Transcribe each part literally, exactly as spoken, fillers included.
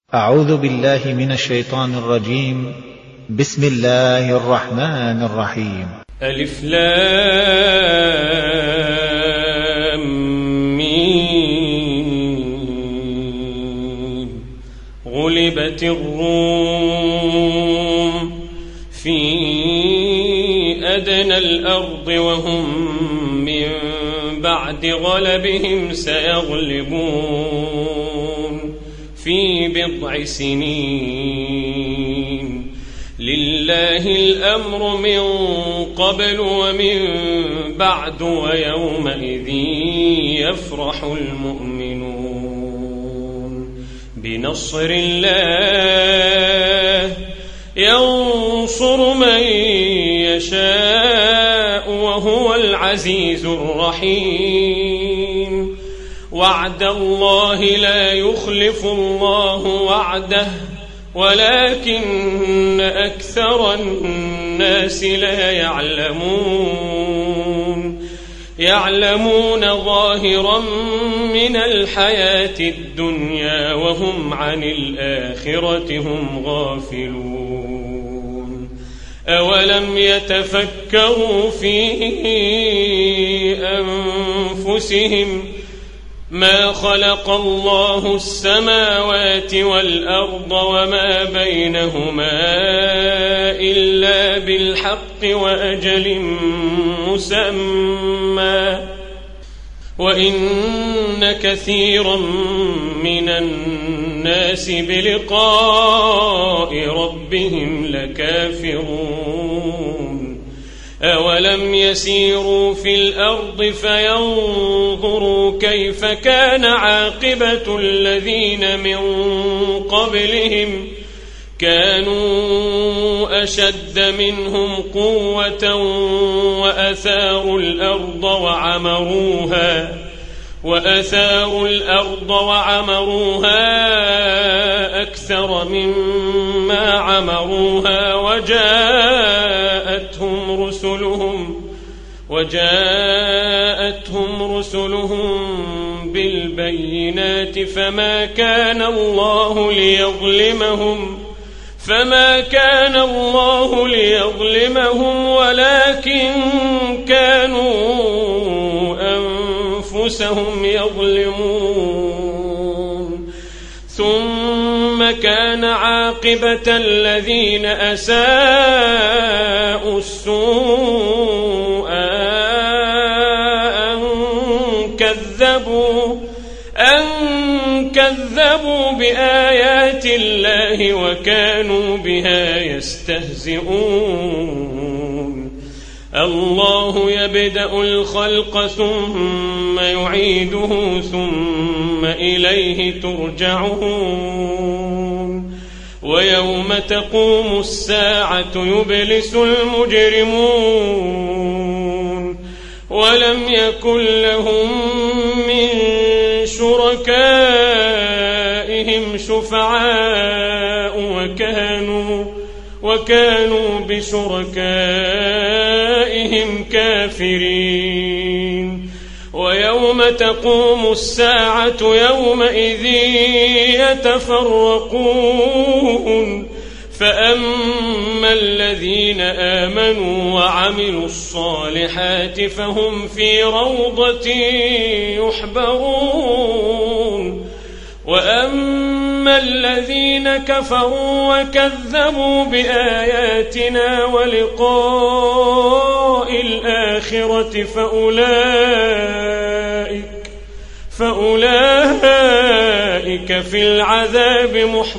أعوذ بالله من الشيطان الرجيم. بسم الله الرحمن الرحيم. ألف لام ميم. غلبت الروم في أدنى الأرض وهم من بعد غلبهم سيغلبون في بضع سنين. لله الأمر من قبل ومن بعد ويومئذ يفرح المؤمنون بنصر الله ينصر من يشاء وهو العزيز الرحيم. وعد الله لا يخلف الله وعده ولكن أكثر الناس لا يعلمون. يعلمون ظاهرا من الحياة الدنيا وهم عن الآخرة هم غافلون. أولم يتفكروا في أنفسهم ما خلق الله السماوات والأرض وما بينهما إلا بالحق وأجل مسمى وإن كثيرا من الناس بلقاء ربهم لكافرون. أولم يسيروا في الأرض فينظروا كيف كان عاقبة الذين من قبلهم كانوا أشد منهم قوة وأثاروا الأرض وعمروها وأثاروا الأرض وعمروها أكثر مما عمروها وجاءتهم رسلهم وجاءتهم رسلهم بالبينات فما كان الله ليظلمهم فما كان الله ليظلمهم ولكن كانوا أنفسهم يظلمون. ثم كان عاقبة الذين أساءوا السوء أن كذبوا أن كذبوا بآيات الله وكانوا بها يستهزئون. الله يبدأ الخلق ثم يعيده ثم إليه ترجعون. ويوم تقوم الساعة يبلس المجرمون ولم يكن لهم من شركائهم شفعاء وكانوا وكانوا بشركائهم كافرين. ويوم تقوم الساعة يومئذ يتفرقون فأما الذين آمنوا وعملوا الصالحات فهم في روضة يحبرون. وأما الذين كفروا وكذبوا بآياتنا ولقاء الآخرة فأولئك فأولئك في العذاب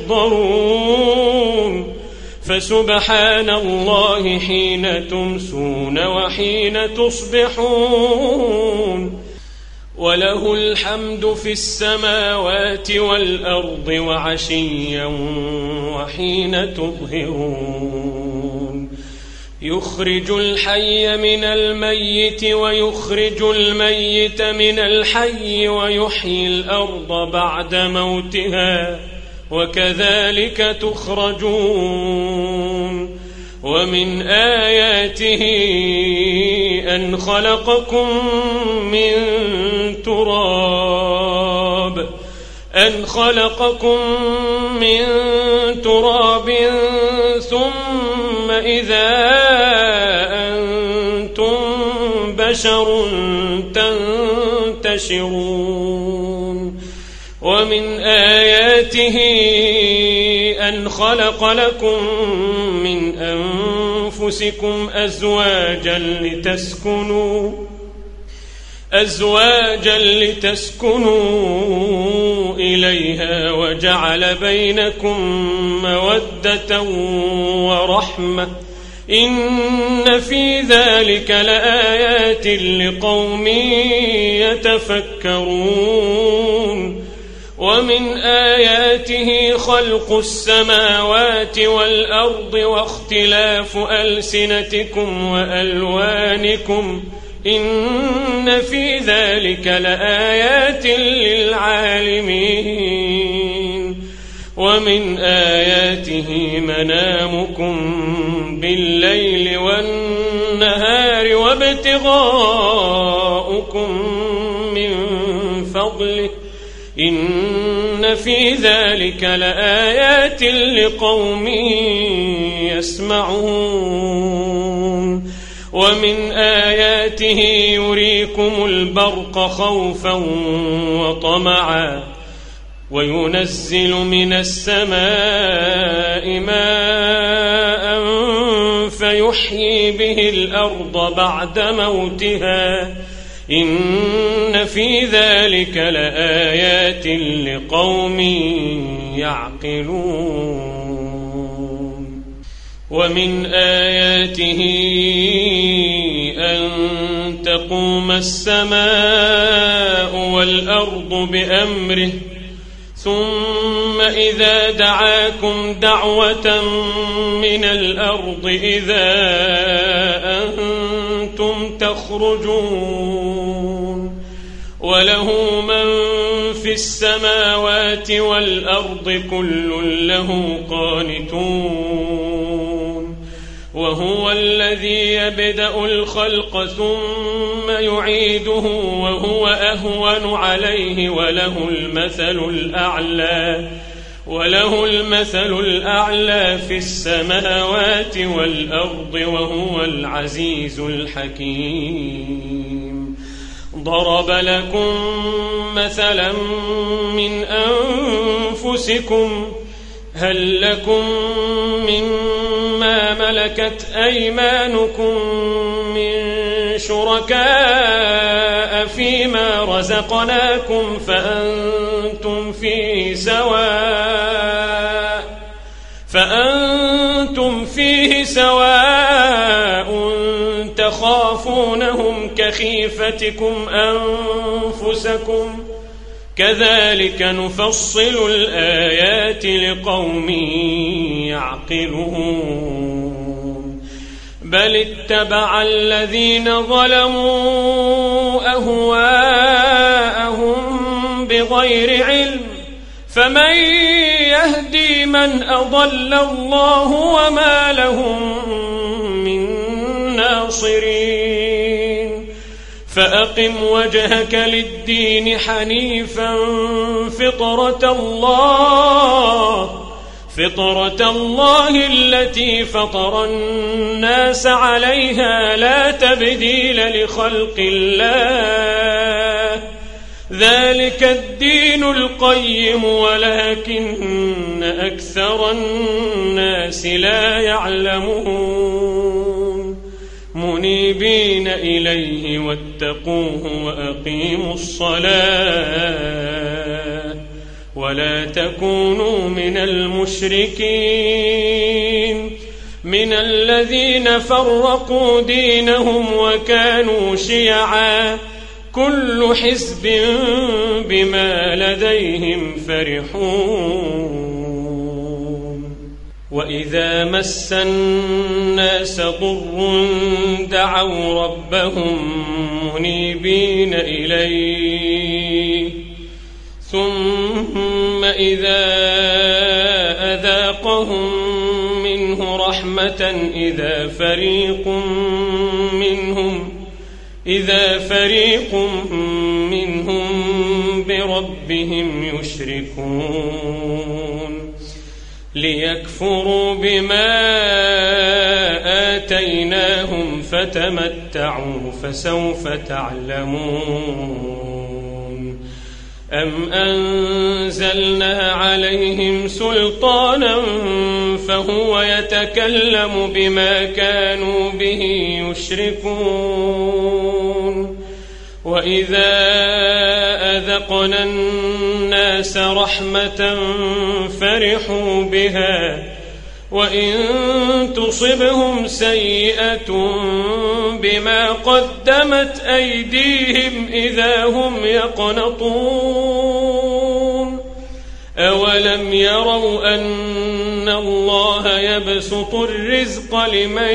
محضرون. فسبحان الله حين تمسون وحين تصبحون. وله الحمد في السماوات والأرض وعشيا وحين تظهرون. يخرج الحي من الميت ويخرج الميت من الحي ويحيي الأرض بعد موتها وكذلك تخرجون. ومن آياته أن خلقكم من تراب أن خلقكم من تراب ثم إذا أنتم بشر تنتشرون ومن آياته أن خلق لكم من أنفسكم أزواجا لتسكنوا أزواجا لتسكنوا إليها وجعل بينكم مودة ورحمة إن في ذلك لآيات لقوم يتفكرون ومن آياته خلق السماوات والأرض واختلاف ألسنتكم وألوانكم إن في ذلك لآيات للعالمين ومن آياته منامكم بالليل والنهار وابتغاؤكم من فضله إن في ذلك لآيات لقوم يسمعون ومن آياته يريكم البرق خوفا وطمعا وينزل من السماء ماء فيحيي به الأرض بعد موتها إن في ذلك لآيات لقوم يعقلون ومن آياته أن تقوم السماء والأرض بأمره ثم إذا دعاكم دعوة من الأرض إذا أنتم تخرجون وله من في السماوات والأرض كل له قانتون وهو الذي يبدأ الخلق ثم يعيده وهو أهون عليه وله المثل الأعلى وله المثل الأعلى في السماوات والأرض وهو العزيز الحكيم ضرب لكم مثلا من أنفسكم هل لكم مما ملكت أيمانكم من شركاء فيما رزقناكم فأنتم فيه سواء فأنتم فيه سواء تخافونهم كخيفتكم أنفسكم كذلك نفصل الآيات لقوم يعقلون بل اتبع الذين ظلموا أهواءهم بغير علم فمن يهدي من أضل الله وما لهم من ناصرين فأقم وجهك للدين حنيفا فطرة الله فطرة الله التي فطر الناس عليها لا تبديل لخلق الله ذلك الدين القيم ولكن أكثر الناس لا يعلمون منيبين إليه واتقوه وأقيموا الصلاة ولا تكونوا من المشركين من الذين فرقوا دينهم وكانوا شيعا كل حزب بما لديهم فرحون وإذا مس الناس ضر دعوا ربهم منيبين إليه ثم إذا أذاقهم منه رحمة إذا فريق منهم إذا فريق منهم بربهم بربهم يشركون ليكفروا بما آتيناهم فتمتعوا فسوف تعلمون أم أنزلنا عليهم سلطانا فهو يتكلم بما كانوا به يشركون وإذا أذقنا الناس رحمة فرحوا بها وإن تصبهم سيئة بما قدمت أيديهم إذا هم يقنطون أولم يروا أن الله يبسط الرزق لمن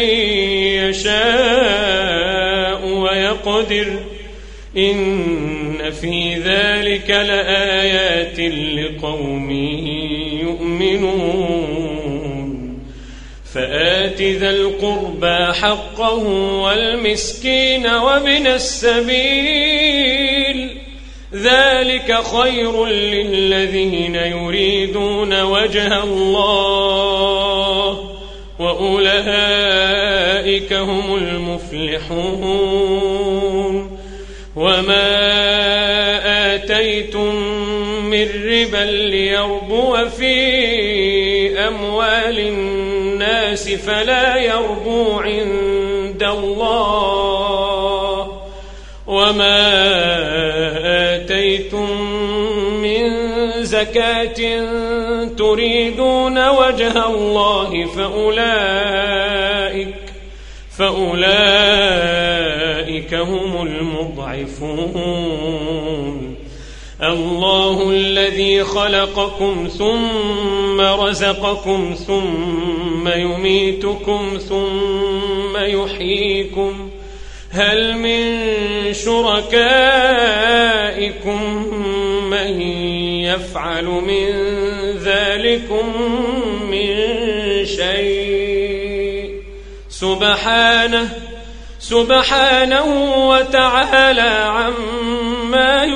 يشاء ويقدر إن في ذلك لآيات لقوم يؤمنون فآت ذا القربى حقه والمسكين وابن السبيل ذلك خير للذين يريدون وجه الله وأولئك هم المفلحون وما آتيتم من ربا ليربو في أموال الناس فلا يربو عند الله وما آتيتم من زكاة تريدون وجه الله فأولئك فأولئك هم المضعفون الله الذي خلقكم ثم رزقكم ثم يميتكم ثم يحييكم هل من شركائكم من يفعل من ذلكم من شيء سبحانه سبحانه وتعالى عما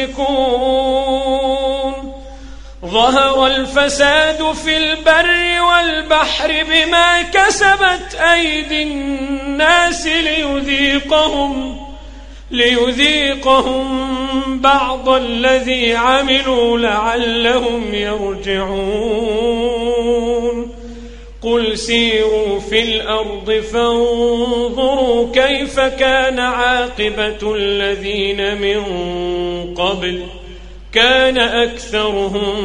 يشركون ظهر الفساد في البر والبحر بما كسبت أيدي الناس ليذيقهم ليذيقهم بعض الذي عملوا لعلهم يرجعون قل سيروا في الأرض فانظروا كيف كان عاقبة الذين من قبل كان أكثرهم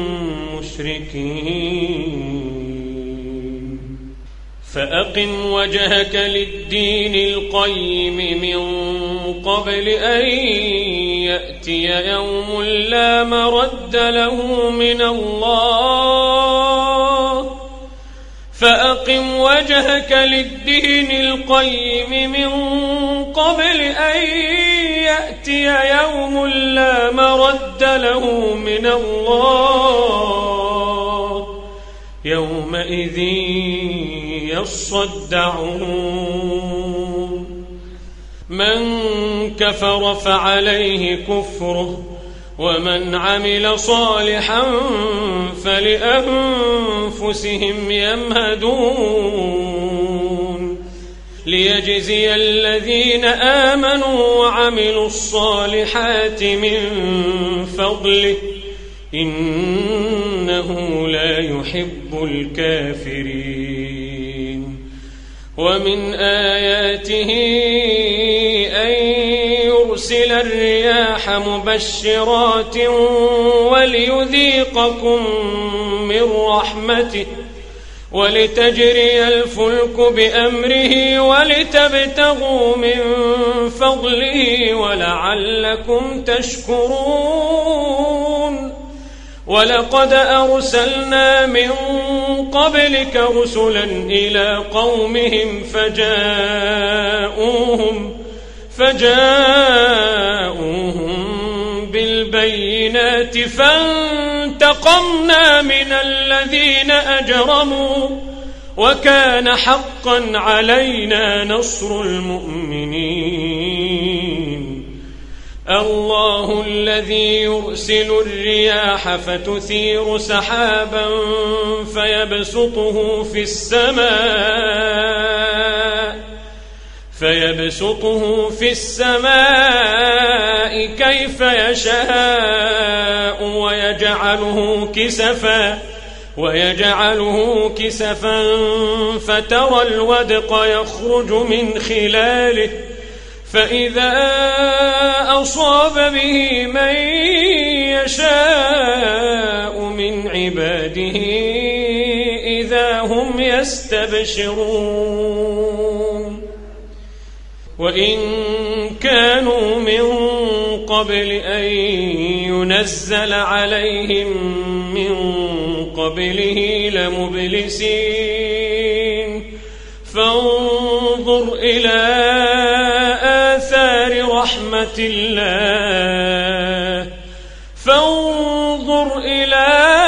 مشركين فأقم وجهك للدين القيم من قبل أن يأتي يوم لا مرد له من الله فأقم وجهك للدين القيم من قبل أن يأتي يوم لا مرد له من الله يومئذ يصدعون من كفر فعليه كفره ومن عمل صالحا فلأنفسهم يمهدون ليجزي الذين آمنوا وعملوا الصالحات من فضله إنه لا يحب الكافرين ومن آياته أن يرسل الرياح مبشرات وليذيقكم من رحمته ولتجري الفلك بأمره ولتبتغوا من فضله ولعلكم تشكرون ولقد أرسلنا من قبلك رسلا إلى قومهم فجاءوهم فجاءوهم بالبينات فانتقمنا من الذين أجرموا وكان حقا علينا نصر المؤمنين الله الذي يرسل الرياح فتثير سحابا فيبسطه في السماء فيبسطه في السماء كيف يشاء ويجعله كسفا ويجعله كسفا فترى الودق يخرج من خلاله فإذا أصاب به من يشاء من عباده إذا هم يستبشرون وإن كانوا من قبل أن ينزل عليهم من قبله لمبلسين فانظر إلى آثار رحمة الله فانظر إلى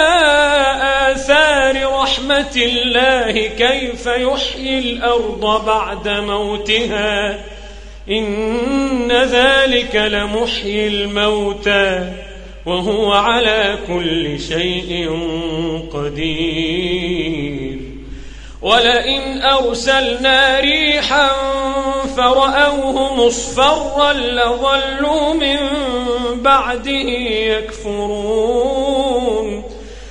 آثار رحمة الله كيف يحيي الأرض بعد موتها إن ذلك لمحيي الموتى وهو على كل شيء قدير ولئن أرسلنا ريحا فرأوه مصفرا لظلوا من بعده يكفرون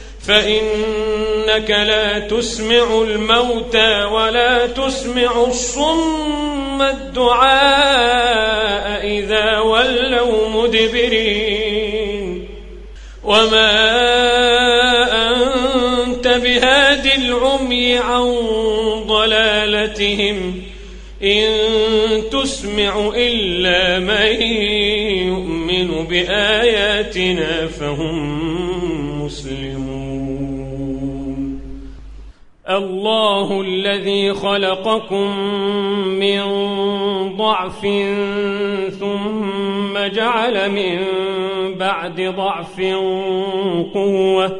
فإنك لا تسمع الموتى ولا تسمع الصم الدعاء إذا ولوا مدبرين وما أنت بهاد العمي عن ضلالتهم إن تسمع إلا من يؤمن بآياتنا فهم مسلمون الله الذي خلقكم من ضعف ثم جعل من بعد ضعف قوة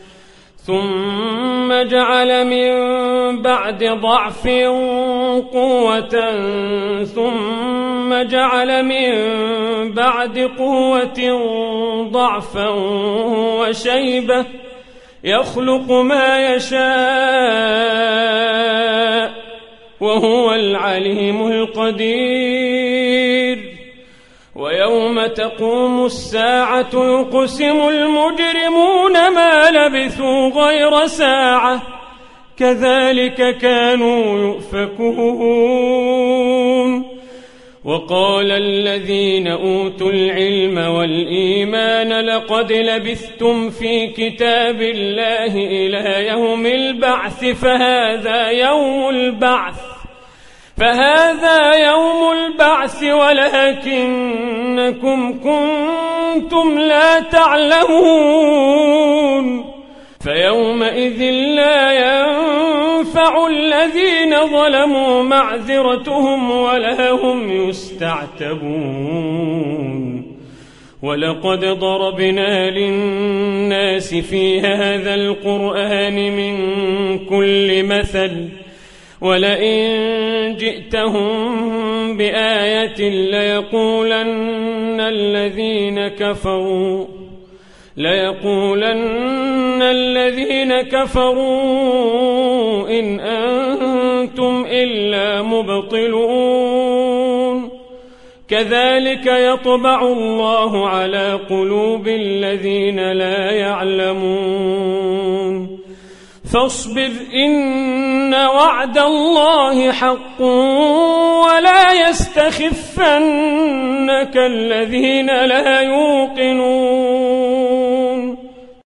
ثم جعل من بعد ضعف قوة ثم جعل من بعد قوة ضعفا وشيبة يخلق ما يشاء وهو العليم القدير ويوم تقوم الساعة يقسم المجرمون ما لبثوا غير ساعة كذلك كانوا يؤفكون وقال الذين أوتوا العلم والإيمان لقد لبثتم في كتاب الله إلى يوم البعث فهذا يوم البعث فهذا يوم البعث ولكنكم كنتم لا تعلمون فيومئذ لا ينفع الذين ظلموا معذرتهم ولا هم يستعتبون ولقد ضربنا للناس في هذا القرآن من كل مثل ولئن جئتهم بآية ليقولن الذين كفروا ليقولن الذين كفروا إن أنتم إلا مبطلون كذلك يطبع الله على قلوب الذين لا يعلمون فاصبر إن وعد الله حق ولا يستخفنك الذين لا يوقنون